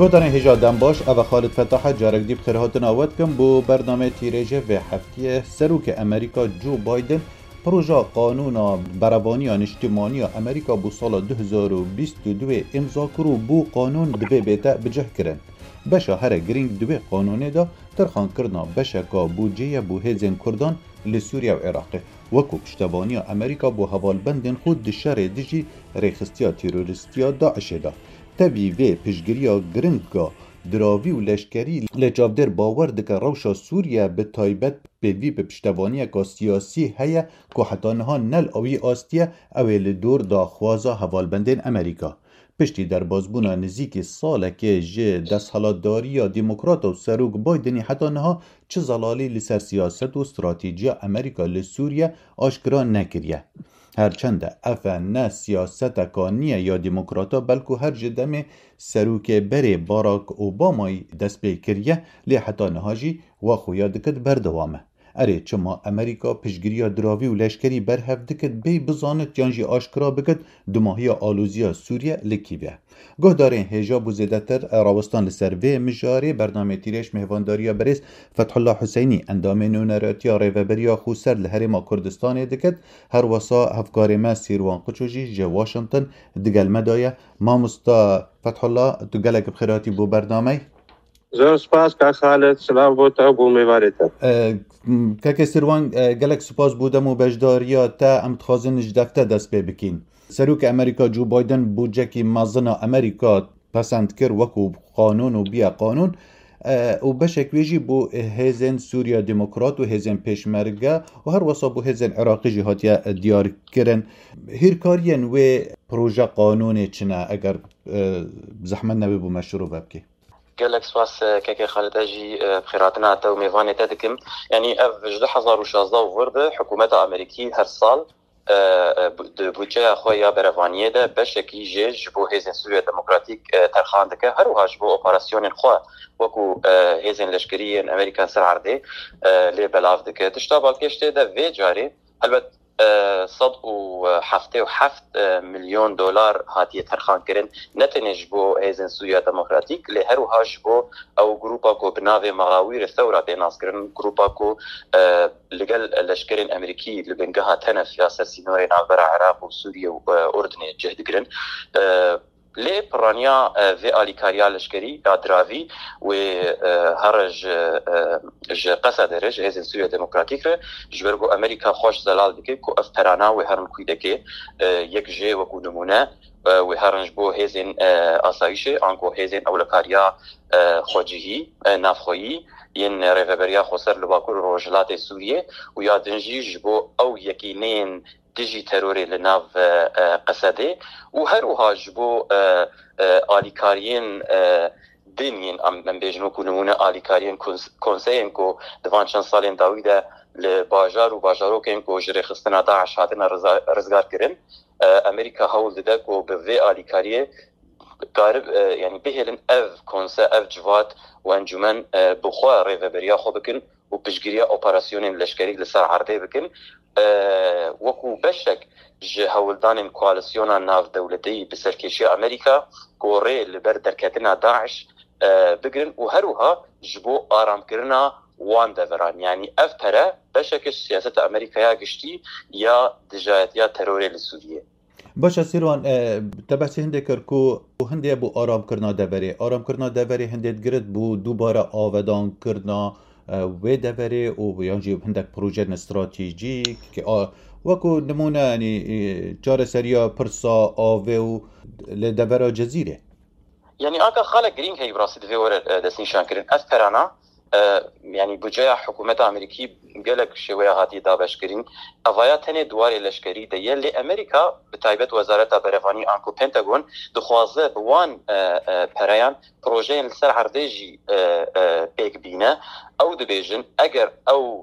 گودان هجا دنباش او خالد فتاحت جارک دیب خیرهاتن آود کن بو برنامه تیریجه و هفته سروک امریکا جو بایدن پروژه قانون بروانیان اجتماعی امریکا بو سال 2022 امضا کرو بو قانون دوی بیتا بجه کرن. بشا هر گرینگ دوی قانونه دا ترخان کرنا بشا کا بودجه بو هزین کردان لسوریا و عراق وکو پشتبانی امریکا بو حوالبندن خود دشار دیجی ریخستیا تیروریستیا داعش دا. تبی و پشگریا گرنگا دراوی و لشکری لجابدر باور دکه روشا سوریا به تایبت بدوی به پشتوانی که سیاسی هیا که حتی نها نل اوی آستیه اویل دور دا خوازا حوالبندین امریکا. پشتی در بازبونا نزیک ساله که جه دست حالاتداری یا دیموکرات و سروک بایدنی حتی نها چه زلالی لسر سیاست و استراتیجی امریکا لسوریا آشکرا نکریه. هرچند افا نه سیاست کانیه یا دیموکراتا بلکو هر جدم سروک بره باراک اوبامای دست بکریه لی حتی نهاجی و خویا دکت بردوامه. اره چما امریکا پشگیری دراوی و لشکری برهف دکت بی بزانت یانجی آشکرا بکت دماهی آلوزیا سوریه لکیوه. گه دارین هجا بوزیده تر راوستان لسروه مجاری برنامه تیرش مهوانداریا بریز فتح الله حسینی اندام نونراتیا ریوبریا خوسر لحرم کردستان دکت هر وسا هفکار ما سیروان قچوجی جه واشنطن دگل مدایه ما مستا فتح الله تو گلک بخیراتی بو برنامه زور سپاس که خالد سلام بوده بو میوارده که سیروان گلک سپاس بودم و بجداریا تا امتخازن جدفته دست بکین سروک امریکا جو بایدن بودجه که مازنا امریکا پسند کر وکو قانون و بیا قانون و بشکویجی بو هزین سوریا دموکرات و هزین پیشمرگه و هر وصا بو هزین عراقی جهاتیا دیار کرن هیرکارین و پروژه قانون چنه اگر زحمت نبی بو مشروع ببکی قالك سواس كيكي خالد اجي بخيراتنا تا وميفاني تادكم يعني اف جدو حزار وشازده وورد حكومة امريكي هر سال بودجه خويا برفانيه ده بشكي جيج بو هيزن سوريا ديمقراطيك ترخان دكه هر وهاج بو اوبراسيون خو وكو هيزن لشكريين امريكان سر عرضي لي بلاف دكه تشتابال كشته ده في جاري البته صد و هفته و 7 میلیون دلار هاتیه ترخان کرن نتنج بو هیزن سوریا دموکراتیک لی هر وهاش بو او گروپا کو بناوی مغاویر ثوره ناس کرن گروپا کو لگل لشکرین امریکی لبنگها تنف سیاست سینوری ناور عراق و سوریا و اردن جهد کرن لی پرانیا في آلیکاریا لشکری دراوی و هرج قصد رج هزین سوریا دموکراتیک ره جبرگو امریکا خوش زلال دکی کو افترانا و هرن کوی دکی یک جه و کو نمونه و هرنج بو هزین آسایشه آنکو هزین اولکاریا خوجهی نافخویی ین ریوبریا خسر لباکور روجلات سوریه و یادنجی جبو او یکینین دیجی تروری لناو قصده و هر وهاج بو آلیکارین دینین من بیجنو کو نمونه آلیکارین کنسین کو دوان چند سالین داویده لباجار و باجارو کن کو جری خستنا داعش هاتنا رزگار کرن امریکا هول ده کو به وی آلیکاریه قارب يعني بهلن اف كونسا اف جوات وانجمن بخوا ريفبريا خو بكن وبشجريا اوبراسيون لشكري لسر عرضي بكن وكو بشك جهولدان كواليسيون ناف دولتي بسركيشي امريكا كوري لبر دركتنا داعش بقرن وهروها جبو آرام كرنا وان دوران يعني افترا بشك سياسة امريكا يا قشتي يا دجايت يا تروري لسوريا باشه سیروان تبحثی هنده کرکو هنده بو آرام کرنا دوره هنده گرد بو دوباره آودان کرنا و دوره و یعنی هنده پروژه استراتژیک که وکو نمونه یعنی چاره سریا پرسا آوه و لدوره جزیره يعني آنکه خالق گرینگ هی براسي دوره دستین شان کرن از پرانا يعني بجاية حكومة أمريكي قالك شوية هاتي دابش كرين أفايات هني دواري لشكري ده يلي أمريكا بتايبت وزارة بريفاني أنكو بنتاغون دخوازة بوان برايان بروجين لسر عرديجي بيك بينا أو دبيجن أجر أو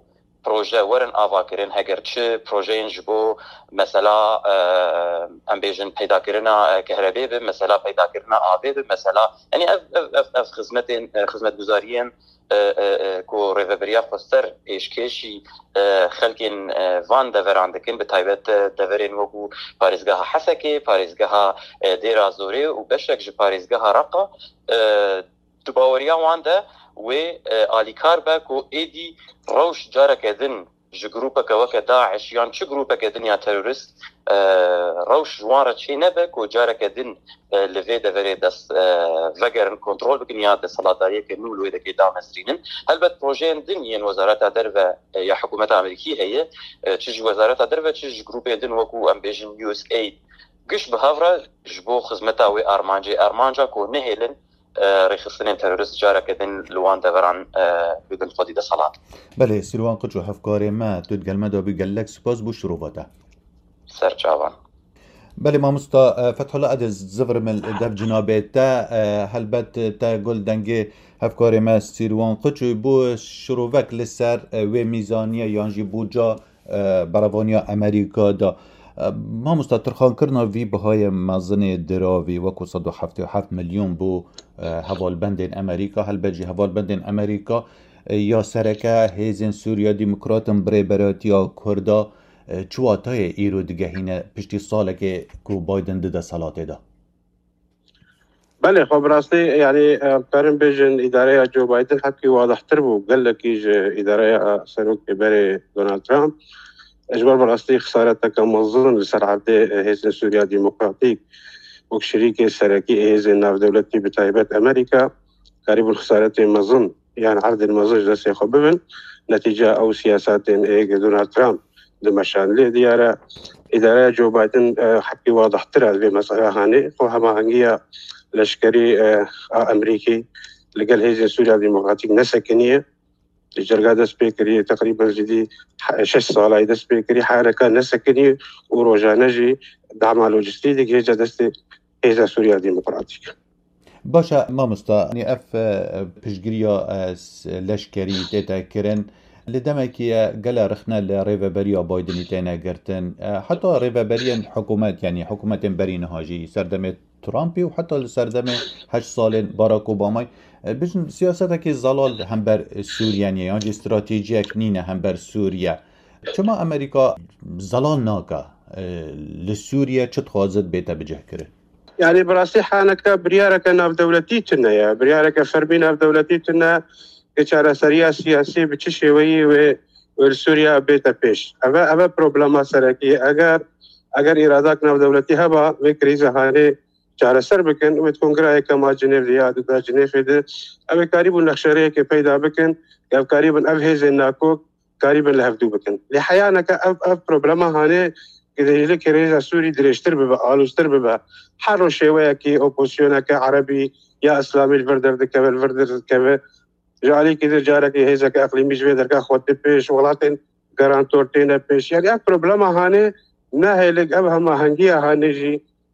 پروژه ورن آوا کرن هگر چه پروژه جبو مثلا ام بیژن پیدا کرنا کهربی به مثلا پیدا کرنا آبی به مثلا یعنی اف خدمت گزارین کو ریوبریا خستر ایشکشی خلکین وان دورندکن به تایبت دورین وگو پاریزگاه حسکی پاریزگاه دیرا زوری و بشک ج پاریزگاه رقا دباوریا وانده و آلیکار با کو ایدی روش جارک دن ج گروپک وک داعش یان چه گروپک دنیا تروریست روش جواره چی نبه کو جارک دن لوی دوری دست وگر کنترل بکن یا دست صلاتاریه که نولوی دکی دام اسرینن هلبت پروژه دن ین وزارت در و یا حکومت امریکی هیه چیج وزارت در و چیج گروپ دن وکو ام بیژن یو اس اید گش به هفره جبو خدمتا و ارمانجا کو نهیلن رخصتين تروریست جارة كدن لوان دوران بدن خودی ده صلاة. بله سیروان قدشو هفکاری ما تود قلمه دا بگلک سپاس بو شروفاته. سر جوان. بله ما مستا فتح الله عدد زفر من دف جنابه تا هلبت تا قل دنگه هفکاری ما سیروان قدشو بو شروفک لسر و میزانیه یانجی بوجا براوانیا امریکا دا ما مستطرخان کرنا وی بهای مزن دراوی وکو 177 میلیون بو هوالبندین امریکا هل بجی هوالبندین امریکا یا سرکه هیزن سوریا دیموکراتن بری براتیا کردا چواتای ایرو دیگه هینه پشتی ساله که کو بایدن ده سلاته دا بله خب راستی یعنی کارم بیژن اداره جو بایدن حقی واضح تر بو قال لك اداره سنوك بری دونالد ترامپ اجبر براستی خسارتك كمنظم لسر عبده هيزن سوريا ديمقراطيك وشريك سركي هيزن ناف دولتي بتايبات امريكا قريب الخسارة مظن يعني عرض المزج لسي خببن نتيجة او سياسات دونالد ترامب دمشان لي ديارة ادارة جو بايدن حكي واضح ترى في مسألة هاني وهما هنجية لشكري امريكي لقال هيزن سوريا ديمقراطيك نسكنية الجرقة دست بيكري تقريبا جدي 6 صالة دست بيكري حركة نسكني وروجانجي دعم لوجستيك هيجا دست هيزا سوريا ديمقراطيك باشا ما مستا يعني اف بشجريا لشكري تيتا كرن لدمكي قال رخنا لريفابريا بايدن تينا قرتن حتى ريفابريا حكومات يعني حكومات برين هاجي سردمت ترامبي وحتى سردمه 8 سال باراك اوباما بجن سياستك الزلال هم بر سوريا يعني استراتيجيك نينه هم بر سوريا شما امريكا زلال ناكا لسوريا چت خوازت بيتا بجه كره يعني براسي حانك بريارك ناف دولتيتنا يا بريارك فربي ناف دولتيتنا كچارة سريا سياسي بچشي وي والسوريا بيتا بيش اما بروبلما سركي اگر ارادات ناف دولتي هبا وكريزة هاني چارە سەر بکەن وێت کۆنگرایەکە ما جنێڤ یاددا جنێفێدە ئەوێ کاری بوون نەخشەرەیەکە پەیدا بکەن یا کاری بن ئەو هێزێن ناکۆک کاری بن لە هەفتوو بکەن لێ حەیانەکە ئەو پرۆبلەمە هانێ گرێژەکە رێزە سووری درێژتر ببە ئالوستر ببە هەر ڕۆ شێوەیەکی ئۆپۆسیۆنەکە عەرەبی یا ئەسلامی لەبەر دەردەکەوێ لەبەر دەردەکەوێ ژالێکی در جارێکی هێزەکە ئەقلیمیش وێ دەرگا خۆتە پێش وڵاتێن گەرانتۆر تێنە پێش یاری ئەو پرۆبلەمە هانێ ناهێلێک ئەو هەماهەنگیە هانێژی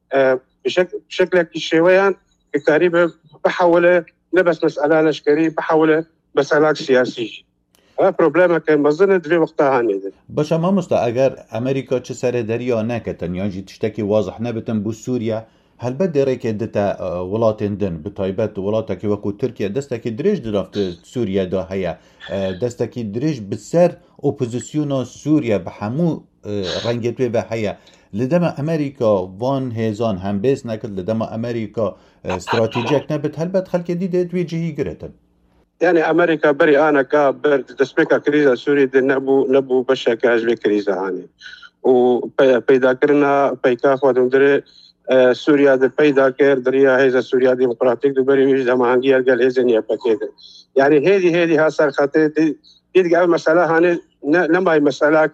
بشكل شويان قريبه بحاول نبس مساله لشكري بحاول مساله سياسيه ها بروبلم كان مزنت في وقتها هاني باشه ما مستا اگر امريكا چه سر دريا نكتن يعني تشتكي واضح نبتن بو سوريا هل بدي ريك دتا ولاتن دن بتايبت ولاتك وكو تركيا دستك دريج درافت سوريا دا هيا دستك دريج بسر اوبوزيسيون سوريا بحمو رنگت به هيا لدما امريكا وان هيزان هم بيس نكد لدما امريكا استراتيجيك نبت هلبت خلق دي تويجهي قرتن يعني امريكا بري انا كابر تسبيكا كريزا سوري دي نبو بشكا هجبي كريزا هاني و بيدا كرنا بيكا خودم دري سوريا دي بيدا كير دريا هيزا سوريا ديمقراطيك دي بري ويش دما هنگي قال هيزنيا باكيد يعني هذه هاسر خاطر دي قال مساله هاني لما مساله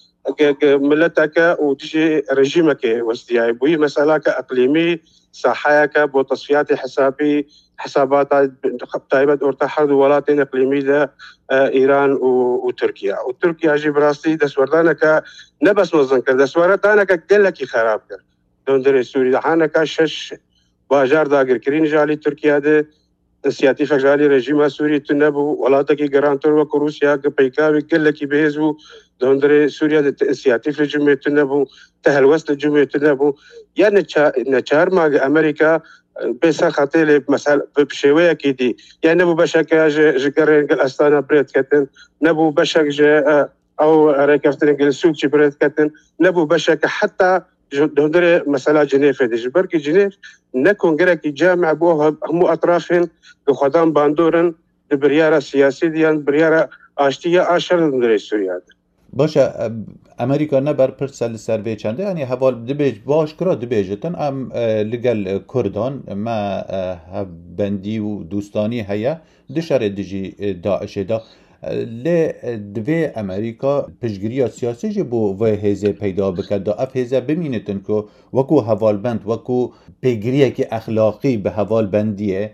ملتك وتجي رجيمك وسطياي بوي مسألة أقليمي صحاياك بتصفيات حسابي حسابات تايبت ارتحد ولاتين إقليمي ده إيران وتركيا وتركيا جي براستي دسوردانك نبس مزنكر دسوردانك قلك خراب كر دون دري سوري حانك شش باجار داقر كرين جالي تركيا ده سیاتی فجاری رژیم سوری تنبو ولاتا کی گرانتور و روسیا که پیکاوی کل کی بهزو دندر سوریا سیاتی فجمی تنبو تهلوست جمعی تنبو یا نچار ما امریکا بس خاطر مثلا بشويه كيدي يعني نبو بشك جكرين الاستانا بريت كتن نبو بشك او ريكفترين السوق بريت كتن نبو بشك حتى دندر مثلا جنيف دي بركي جنيف نكون غيرك جامع بو هم اطرافين بخدام باندورن برياره سياسي ديان برياره اشتيه اشر دندر سوريا باشه امریکا نبر پرسل سروی چنده یعنی حوال دبیج باش کرا دبیجتن ام لگل کردان ما بندی و دوستانی هیا دشار دیجی داعش دا لی دوی امریکا پشگیری سیاسی جی بو و هزه پیدا بکد دا اف هزه بمینتن که وکو حوال بند وکو پیگریه که اخلاقی به حوال بندیه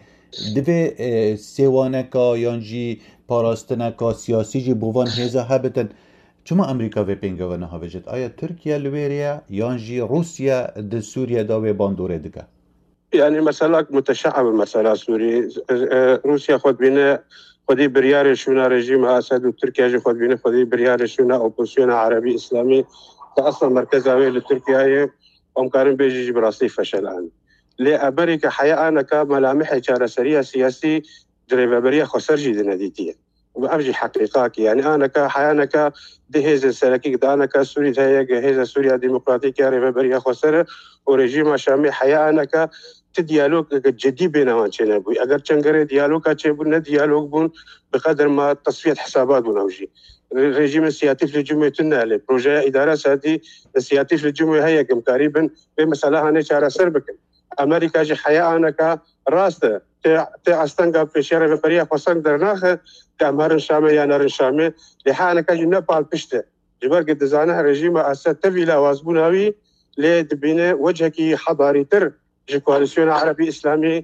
دوی سیوانکا یانجی پاراستنکا سیاسی جی بوان هزه هبتن چما امریکا و پینگا و نها وجد آیا ترکیه لویریا یانجی روسیا د سوریا دا و باندوره دکا يعني مسألة متشعب المسألة سوري روسيا خود بينا خودي بريار شونا رجيم أسد وتركيا خود بينا خودي بريار شونا أوبوسيون عربي إسلامي أصلا مركز عويل لتركيا أمكارن بيجي براسي فشل الآن لأمريكا حياة أنا كملامح سرية سياسي دريبا بريا خسر جدا نديتية وأبجي حقيقاك يعني أنا كحياة أنا دهيز السلكيك أنا كسوري هي جهيز سوريا ديمقراطية ريبا بريا خسر ورجيم شامي حياة أنا ديالوج جدي بينهم بوي اگر چنگره ديالوج بون ديالوج بون بقدر ما تصفيه حسابات بنوجي رژیم السياسي في الجمهوريه تنال بروجي اداره سادي السياسي في الجمهوريه هي كم تقريبا بمساله هنا شهر سربك امريكا جي حياه انا كراست تاع استنقا في شهر فبريا فسان درناخ كامر شامي يا نار شامي لحالك كاجي نبال بشته جبر قد زانه رژیم اسد تفيلا وازبوناوي لدبينه وجهك حضاري تر كواليسيون عربي اسلامي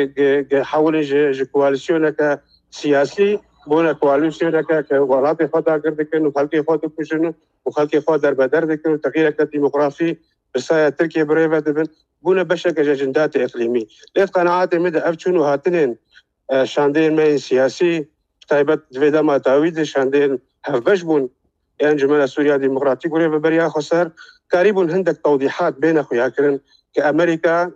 حول كواليسيون سياسي بونا كواليسيون كولاتي خدا كردكن وخلقي خدا كشنو وخلقي خدا در بدر دكن تغيير ديموغرافي بسايا تركيا بريفا دبن بونا بشك اجندات اقليمي ليت قناعات مدى افشنو هاتنين شاندين مين سياسي تايبت فيدا ما تاويد شاندين هفبش بون يعني جمال سوريا ديمقراطيك بريفا بريا خسر قريب عندك توضيحات بين اخويا كرن كامريكا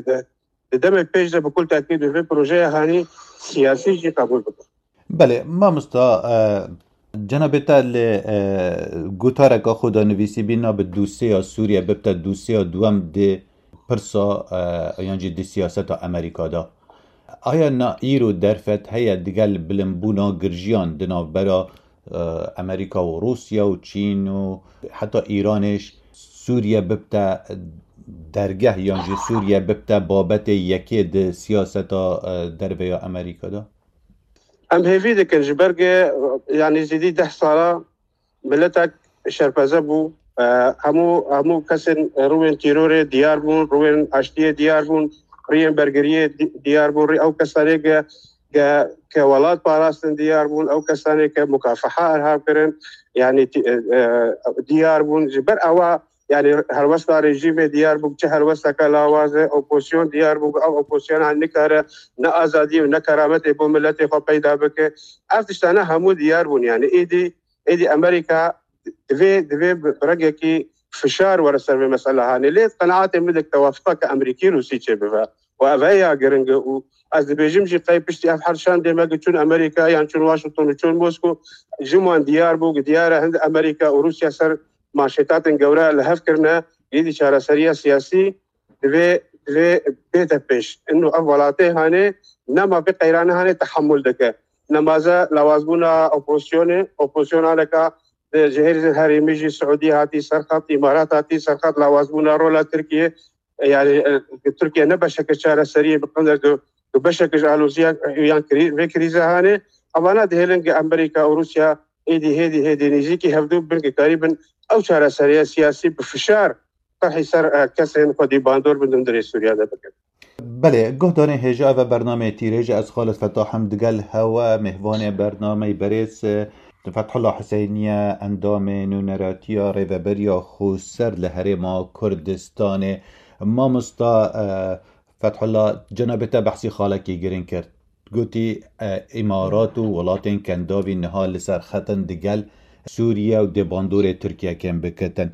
دم پیش بكل تاكيد في بروجي هاني سياسي جي قبول بكم بله ما مستا جنابتا گوتارکا خدا نویسی بینا به دوسیه سوریه ببتا دوسیه دوام دی پرسا یعنی دی سیاست امریکا دا آیا نا ایرو درفت هیا دیگل بلنبونا گرژیان دناو برا امریکا و روسیا و چین و حتی ایرانش سوریه ببتا درگه یعنی سوریه ببتا بابت یکی ده سیاست دربیا امریکا دا ام هیوی دکن جبرگه یعنی زیدی 10 ساله ملتک شرپزه بو همو کسن روین تیرور دیار بون روین اشتی دیار بون روین برگریه دیار بون او کسانی که ولاد پاراستن دیار بون او کسانی که مکافحه ارهاب کرن یعنی دیار بون جبر اوا يعني هالوسطى رجيم ديار بوك هالوسطى كلاوازه اوبوزيون ديار بوك او اوبوزيون عن نكره نا ازادي ونكرامت ابو ملتي خو پیدا بك افتشتانا همو ديار بون يعني ايدي امريكا دفي برقكي فشار ورا سر مساله هاني ليه قناعات مدك توافق امريكي روسي تشبه وافيا جرنج از بيجم جي قاي بشتي اف حرشان دي ما قلتون امريكا يعني شون واشنطن وشون موسكو جموان ديار بوك ديار عند امريكا وروسيا سر معاشات جورا لهف كرنا يدي شارع سريع سياسي في بيت بيش انه اولاته هاني نما بقيران هاني تحمل دك نمازا لوازبونا اوبوزيون على جهيز الهرمي السعوديه هاتي سرقات امارات هاتي سرقات لوازبونا رولا تركيا يعني تركيا نبشك شارع سريع بقدر بشك جالوزيا يعني كريزه هاني اوانا دهلنج امريكا وروسيا هيدي نيجيكي هفدو بنك تقريبا او شارع سريع سياسي بفشار طرح يصير كسين خدي باندور بدون دري سوريا ده بكر بله گهدانه هجا و برنامه تیریج از خالد فتاح حمدگل هوا مهوان برنامه بریس فتح الله حسینیه اندام نونراتیا ریوبریا خوسر لحرم کردستان ما مستا فتح الله جنابتا بحثی خالکی گرین کرد قوتي إمارات ولاتين كان داوي نهال لسر خطن دقل سوريا و دباندور تركيا كان بكتن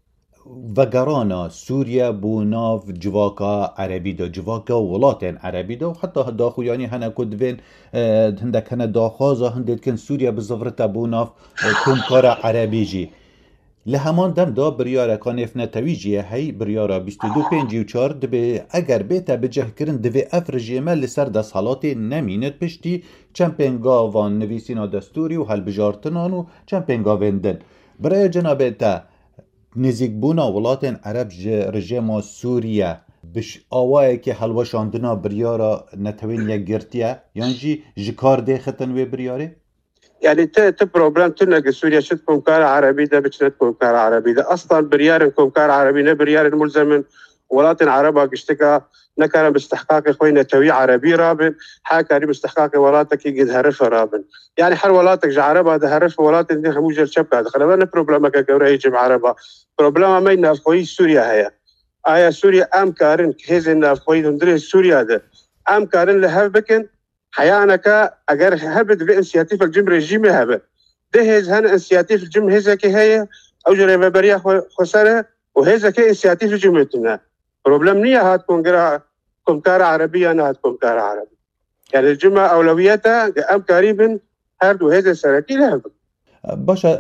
وگرانا سوريا بو ناف جواكا عربي دا جواكا ولاتين عربي دا وحتى داخو يعني هنا كدفين هندك هنا داخوزا هندك كان سوريا بزفرتا بو ناف كمكارا عربي جي لهمان دم دا بریاره کانف نتویجیه هی بریاره 22-54 دبی اگر بیتا بجه کرن دوی افرجیمه لسر دست حالاتی نمینت پشتی چمپنگا وان نویسینا دستوری و حل بجارتنان و چمپنگا وندن برای جنابه تا نزیک بونا ولاتین عرب رژیم سوریه بش آوائه که حلوشاندنا بریاره نتوین یک گرتیه یعنی جی جکار ده خطن وی بریاره؟ يعني ت بروبلم تنقل سوريا شد كومكار عربي ده بتشنت كومكار عربي ده اصلا بريار كومكار عربي نه بريار ملزم ولاتن عربا قشتكا نكان باستحقاق خوينا توي عربي رابن حاكاري باستحقاق ولاتك قد هرف رابن يعني حر ولاتك عربا ده هرف ولاتن دي حموجر شبكه دخل انا بروبلمك كوري يجب عربا بروبلم ما يناف خوي سوريا هي ايا سوريا ام كارن هيزن ناف خوي دندري سوريا ده ام كارن لهف بكن حيانك اگر هبت في انسياتيف الجم رجيم هبه دهز هن انسياتيف الجم هزا كي هي او جري بريا خساره وهزا كي انسياتيف الجمتنا بروبلم نيه هات كونغرا كومكار عربيه انا هات كومكار عربي يعني الجمعه اولوياتها ام قريبا هرد وهزا سركي لهب باشا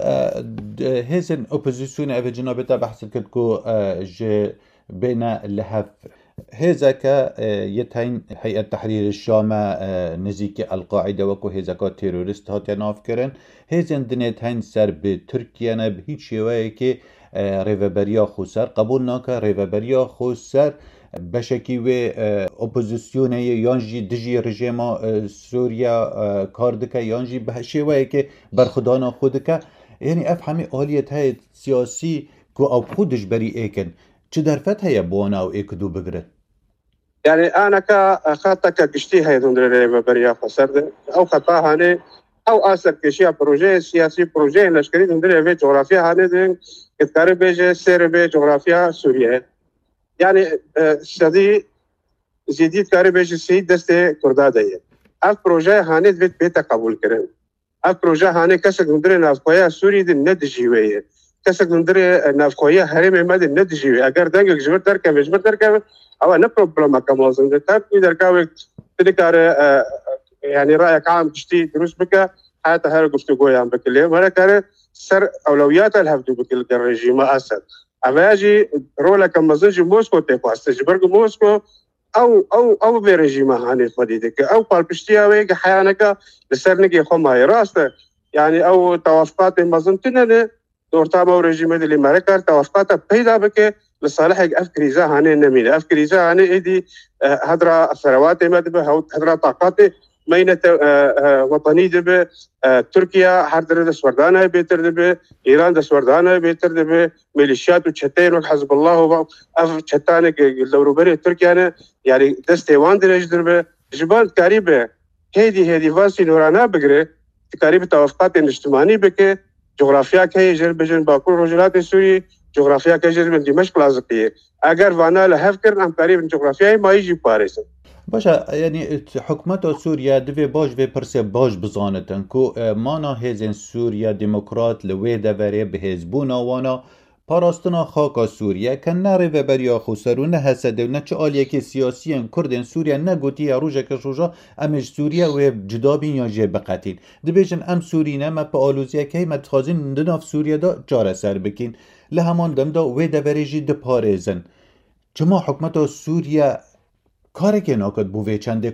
هزن اوبوزيسيون اف جنابتا بحث كدكو ج بين لهف هزاك يتهين هيئة تحرير الشام نزيك القاعدة وكو هزاكا تيروريست هات ناف كرن هزن دنيت هين سر بتركيا نب هيچ شوائي كي ريفابريا خوسر قبول ناكا ريفابريا خوسر بشكي و اوبوزيسيون يانجي دجي رجيما سوريا كاردكا يانجي بشوائي كي برخدانا خودكا يعني افهمي آلية هاي سياسي كو او خودش بري ايكن چه درفت هيا بوانا او ايكدو بگره؟ يعني انا كخاطك قشتي هاي دندري بريا فسرد او خطا هاني او اثر كشيا بروجي سياسي بروجي لشكري دندري في جغرافيا هاني دين كتكاري بيجي سير بي جغرافيا سوريا يعني سدي زيديت كاري بيجي سيد دستي كردادية اف بروجي هاني بيتا قبول كرن اف بروجي هاني كسك دندري نافقويا سوري دي ندجيوية كسك دندري نافقويا هرمي مد ندجيوية اگر دنگ جبر تركب او نه بروبلم كموزن ده تابي دركاوي تذكر يعني رايك عام تشتي دروس بك حتى هر گفتگو يام بكلي مرا كره سر اولويات الهفدو بكل الرجيم اسد اواجي رولا كمزج موسكو تفاست جبرگ موسكو او في رجيم هاني خديدك او بالبشتياوي حيانك لسرنك خما راست يعني او توافقات مزنتنا دورتابو رجيم اللي مركر توافقات بيدا بك لصالح افكريزا هاني نمينه افكريزا هاني ايدي هدرا ثروات مدبه هدرا طاقات مينه وطني دبه تركيا حضر دسوردانه بيتر دبه ايران دسوردانه بيتر دبه ميليشيات وشتين حزب الله اف شتانه الدوروبري تركيا يعني دستيوان درج دبه جبال قريبه هيدي فاسي نورانا بقري قريب توافقات اجتماعي بك جغرافيا كي جربجن باكو رجلات السوري جغرافيا كجر من دمشق لازقية اگر وانا لهف كرن ام قريب جغرافيا ما يجي باريس باشا يعني حكومة سوريا دوی باش و پرسه باش بزانتن کو مانا هزن سوريا ديمقراط لويدا وره بهزبونا وانا پاراستنا خاکا سوریا که نه ریوبریا خوسر و نه حسده و نه چه آلیه که سیاسیان کردن سوریا نه گوتی یا روژه کشوژا امش سوریا و جدا بین یا جه بقتین دی بیشن ام سوری نه ما پا آلوزیه که ما تخازین دناف سوریا دا جاره سر بکین لهمان دم دا و دوریجی ده پارزن چما حکمت سوریا کاره که ناکد بوه چنده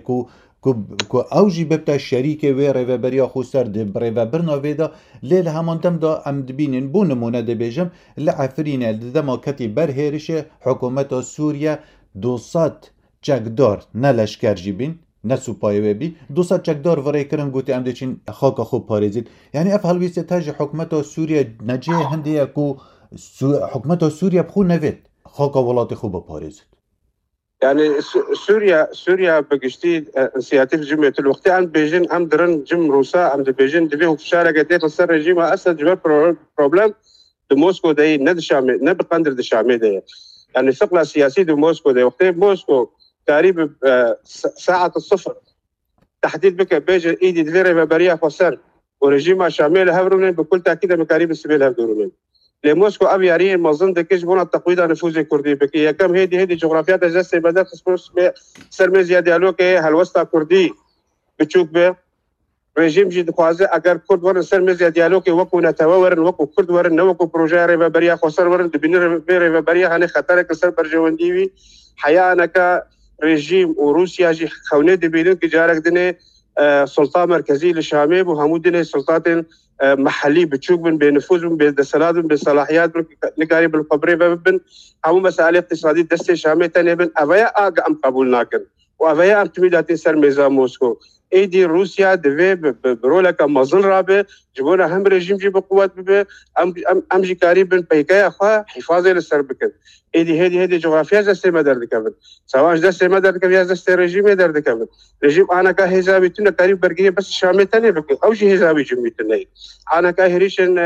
کو اوجی ببتا شریک و ریوبریا خوسر ده ریوبرنا ویدا لیل همان دم دا ام دبینین بو نمونه ده بیجم لعفرینه دما کتی برهرش حکومت سوریا 200 چکدار نه لشکر جیبین نه سوپای بی 200 چکدار ورای کرن گوتی ام دچین خاک خوب پاریزید یعنی افعال ویسته تاج حکومت سوریا نجه هنده کو حکومت سوریا بخو نوید خاک ولات خوب پاریزید يعني سوريا بقشتي انسياتيف جمعية الوقت عند بيجين عم درن جم روسا عند بيجين دبيه في شارع قديت السر رجيم اسد جبر بروبلم موسكو داي ند شامي نب قندر د شامي داي يعني ثقل سياسي موسكو داي وقت موسكو قريب ساعة الصفر تحديد بك بيج ايدي دفيري بريا خسر ورجيم شامل هبرون بكل تاكيد مكاريب السبيل هبرون لموسكو ابيارين مظن دكش بنا تقويض نفوذ كردي بكي كم هيدي جغرافيات جسد بدات خصوص سرمزيا ديالوج هالوسطى كردي بتشوف به رژیم جدید خوازه اگر کرد ورن سرمزیا دیالوگی وکو نتاورن وکو کرد ورن وکو پروژه ریو بریا خسر ورن دبینر ریو بریا هنه خطر کسر برجوندی وی حیانکا رژیم و روسیا جی خونه دبینن که جارک دنه سلطه مرکزی لشامه و همون دنه سلطات محلی بتشوك بن بنفوذ بن بدسالات بن بصلاحيات نقاري بالخبري بن همون مسائل اقتصادي دست شامه تاني بن اویا اگ ام قبول ناکن و اویا ام تمیدات سر میزا موسکو ایدی روسیا دوی برولک مزل رابه جبونا هم رژیم جی بقوت به ام جی کاری بن پیکای اخوا حفاظه لسر بکن ایدی هدی جغرافیا دست ما درد کبن سواش دست ما درد کبن یا دست رژیم درد کبن رژیم آنا کا حزابی تونه قریب برگیه بس شامه تنه بکن او جی حزابی جمعی تنه آنا کا هریشن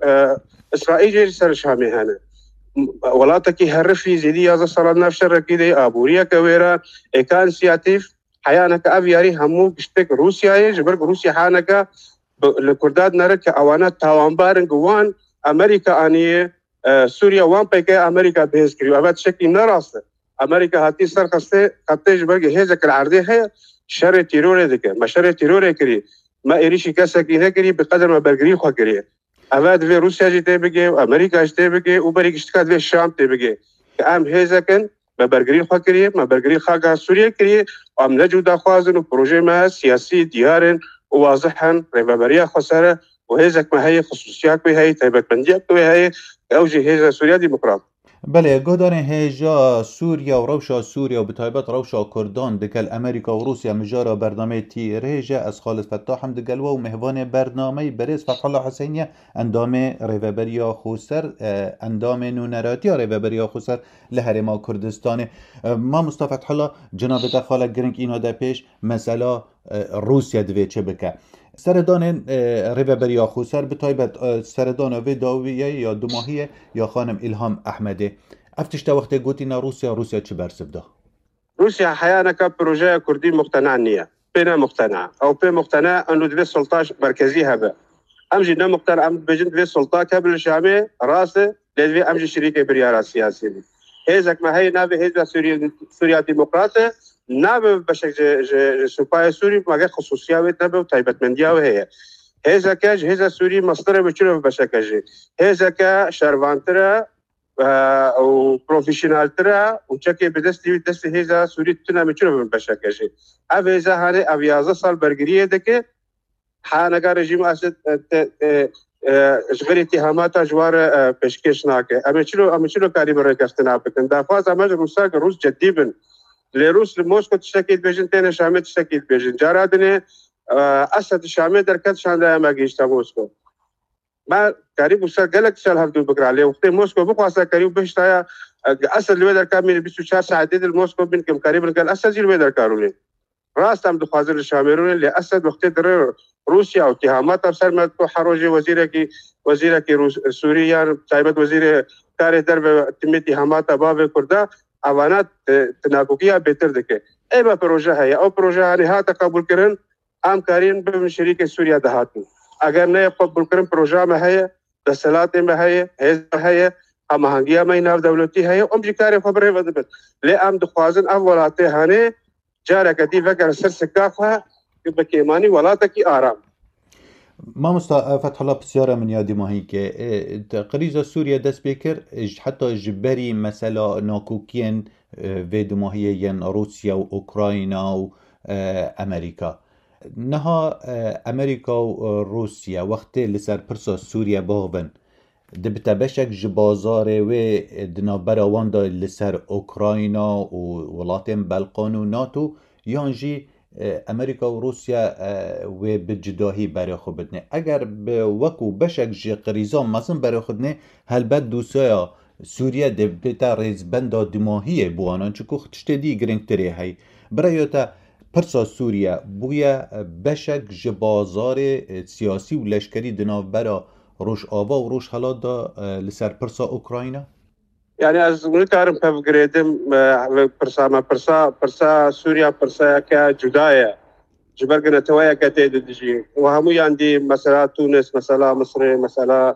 اسرائیل جی سر شامه هنه ولاتکی هرفی زیدی یازه سالات نفشر رکیده آبوریا کویرا اکان سیاتیف حیانك أبياري همو بشتك روسيا جبرك روسيا حانك الكردات نرك أوانات تاوان بارن جوان أمريكا أني سوريا وان بيك أمريكا بهز كريو أبد شكل نراسه أمريكا هاتي سر خسته خطه جبرك هزك العرضي هي شر تيرور ذيك ما شر تيرور كري ما إيريش كسكينه كري بقدر ما برجري خو كري أبد في روسيا جت بيجي أمريكا جت بيجي وبريك اشتكت في الشام تبيجي كأم هزكن ما برجري خو كري ما برجري خاجة سوريا كري ام نجود خوازن و پروژه ما سیاسی دیارن واضحا ربابریا خساره و هزك ما هي خصوصيات به هي تایبەتمەندیات به هي اوجه هزا سوريا ديمقراط بله گودان هجا سوریا و روشا سوریا و بتایبت روشا کردان دکل امریکا و روسیا مجارا برنامه تی ریجه از خالد فتاح هم دکل و مهوان برنامه برز فتح الله حسینیه اندام ریوبریا خوسر اندام نونراتی ریوبریا خوسر لحرما کردستان ما مصطفى فتح الله جناب دخالت گرنگ اینا در پیش مسئله روسیا دوی چه بکه سردان ریوبریا خوسر بتایبت سردان و داویه یا دوماهیه یا خانم الهام احمده افتشتا وقت گوتینا روسیا چه برسبده روسيا حيانا كبروجيه كردي مقتنع نية بينا مقتنع او بي مقتنع انه دوي سلطه مركزي هبه امجي نا مقتنع ام بجن دوي سلطه قبل الشامي راسه لدوي امجي شريك بريارا سياسي هيزك ما هي نابي هيزا سوريا ديمقراطيه نابي بشكل سوباي سوري ما خصوصيات نابي وتايبتمنديا وهي هيزا كاج هيزا سوري مصدر بچلو بشكل هيزا كا شرفانترا او بروفيشنال ترا وچکه بدستی دست هیزا سوری تنا میچنو بشکه شی اویزا هانه اویازه سال برگریه دکه حانگا رژیم اسد اشغال اتهامات جوار پیشکش ناکه امیچلو کاری برای کستنا بکن دافاز امج روسا روس جدی بن لروس موسکو تشکیل بیجن تن شامل تشکیل بیجن جارادنه اسد شامل درکت شانده ماگیشتا موسکو ما قریب وسر گلک سال هفته بکراله وقت موسکو بخواسته قریب بهشتایا اصل الویدر کامل 24 ساعت دید الموسکو بین کم قریب قال اصل زیر الویدر کارونه راست هم دخوازر الشامرون اللي اسد وقت در روسيا واتهامات ابصر ما حروجي وزير کی سوريا تایبت وزیر کار در تمتی اتهامات باب کردا اوانات تناقضيه بهتر دکه ای با پروژه ہے او پروژه نهایت قبول کرن عام کارین به شریک سوریا دهاتو اگر نه قبول کرن پروژه ما ہے دسالات ما ہے ہے هم هنگیا ما ناف دولتی ہے ام جی کار خبره ودبت لی ام دخوازن اولاته هانه جاره کدی فکر سر سکافه بکیمانی ولاته آرام ما مصطفى فتح الله بسيارة من يادي ماهي كي قريزة سوريا دست بكر حتى جبري مثلا ناكوكين فيدو ماهي ين روسيا وأوكراينا وأمريكا نها أمريكا وروسيا وقت لسر برسا سوريا باغبن دبتا بشك جبازاره و دنابرا واندا لسر أوكراينا وولاتين بلقان و ناتو يانجي امریکا و روسیا و بجداهی برای خود بدنه اگر به وکو بشک جی قریزان مزن برای خود نه هلبت دوسایا سوریه ده بیتا ریزبندا دماهیه بوانان چکو خودشت دی گرنگ تری هی برای تا پرسا سوریه بویا بشک جی بازار سیاسی و لشکری دناو برا روش آوا و روش حالات دا لسر پرسا اوکراینا يعني از نکارم فکردم پرسا سوریا پرسا که جدایه جبرق نتوايا كتيد دجي وهمو عندي مثلا تونس مثلا مصر مثلا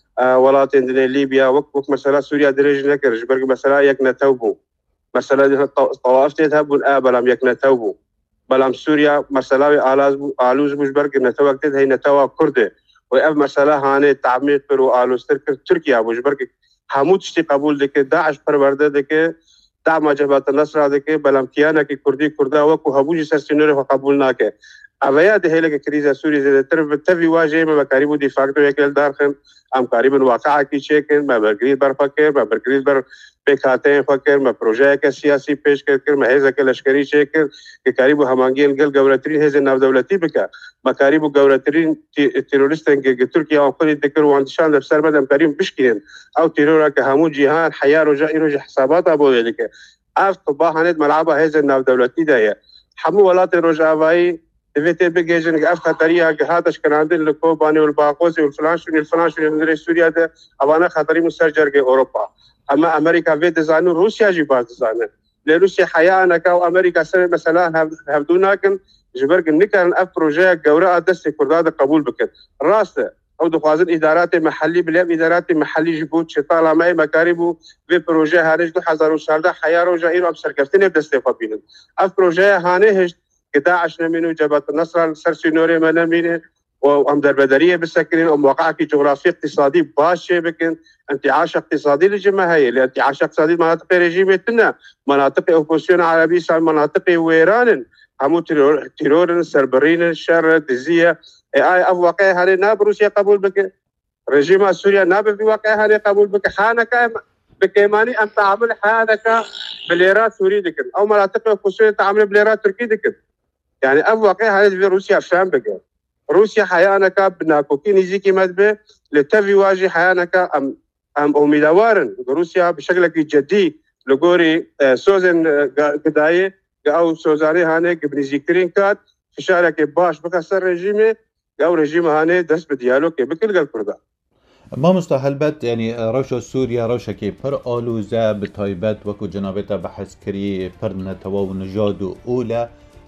ولات عندنا ليبيا وك مثلا سوريا درج نكر جبرق مثلا يك نتوبو مثلا طوائف تذهبون بلام يك نتوبو بلام سوريا مثلا آلوز مجبرق نتوى كتيد هي نتوى كرده وأب مثلا هاني تعميق برو آلوز تركيا مجبرق همو تشتي قبول دكي داعش پرورده دكي دعم جبهة النصر دكي بلام كيانا كي كردي كردا وكو هبوجي سرسينوري فقبول ناكي اویا د هله کریزه سوری زده تر تفی واجه ما قریب دی فاکتو یکل دارخن ام قریب واقعا کی چیکن ما برگرید بر فکر ما برگرید بر بکاته فکر ما پروژه که سیاسی پیش کر ما هزا که لشکری چیکن که قریب همانگین گل گورترین هز ناو دولتی بک ما قریب گورترین تروریستن که ترکیه او خود ذکر واندشان در سر بدم قریب بشکین او ترور که همو جهان حیا رجا حسابات ابو ذلك اف طباحنت ملعبه هز ناو دولتی ده همو ولات رجاوی دفيتي بيجن اف خطريه هاتش كان عندنا الكوباني والباقوسي والفلانشوني من سوريا ده اوانا خطري مسجر في اوروبا اما امريكا في ديزاين روسيا جي باز ديزاين لروسيا حيانا كاو امريكا سنه مثلا هبدوناكن جبرق نكن اف بروجي جوراء دستي كرداد قبول بكت راسه او دخوازن ادارات محلي بلا ادارات محلي جبوت شطاله ما مكاربو في بروجي هارج 2014 حيا رجا ايرو اب شركتين دستي فابين اف بروجي هانه داعش نمينو جبهة النصر سرسينوري ما نمينه وام دربدريه بالسكرين ومواقع في جغرافيا اقتصادي باشي بكن انتعاش اقتصادي للجماهير الانتعاش اقتصادي مناطق ريجيمتنا مناطق اوبوزيسيون عربي مناطق ويران همو تيرور سربرين الشر دزيه اي واقع هذه ناب روسيا قبول بك رجيم سوريا ناب في واقع هذه قبول بك حانك بكيماني ان تعمل حانك بليرات سوري دكن او مناطق اوبوزيسيون تعمل بليرات تركي دكن يعني أف واقع هذا في روسيا فهم بقى روسيا حيانا بناكو كي نيزيكي مدبه لتفي واجي حيانا أم أميدوارن روسيا بشكل جدي لغوري سوزن قداية أو سوزاني هاني بنيزيكرين كات في شارك باش بكسر رجيمه أو رجيم هاني دست بديالو كي بكل قلب كردا ما مستحلبت يعني روشا سوريا روشا كي پر آلوزه بطايبت وكو جنابتا بحث كري پر نتوا و نجاد أولى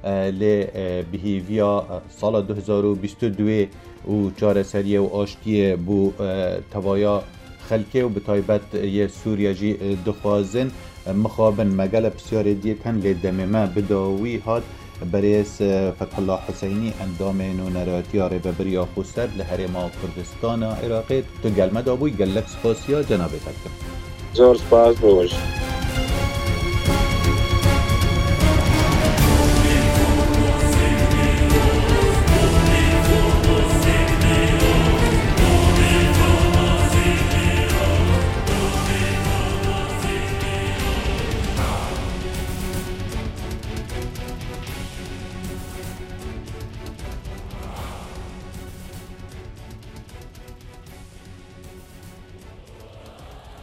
لبهیویا سال 2022 و چارەسەریە و ئاشتیە بۆ تەوایا خەلکێ و بتایبەت یە سووریا جی دخوازن مخابن مەگەلە پرسیارێ دیەکەن لێ دەمێمە بداوی هات بەرێز فتحالله حوسەینی ئەندامێن و نەراتیا ڕێبەبریا خوسەر لە هەرێما کوردستانە عێراقێت تو گەلمەدا بووی گەلەک سپاسیا جەنابێتەکەم زۆر سپاس بۆش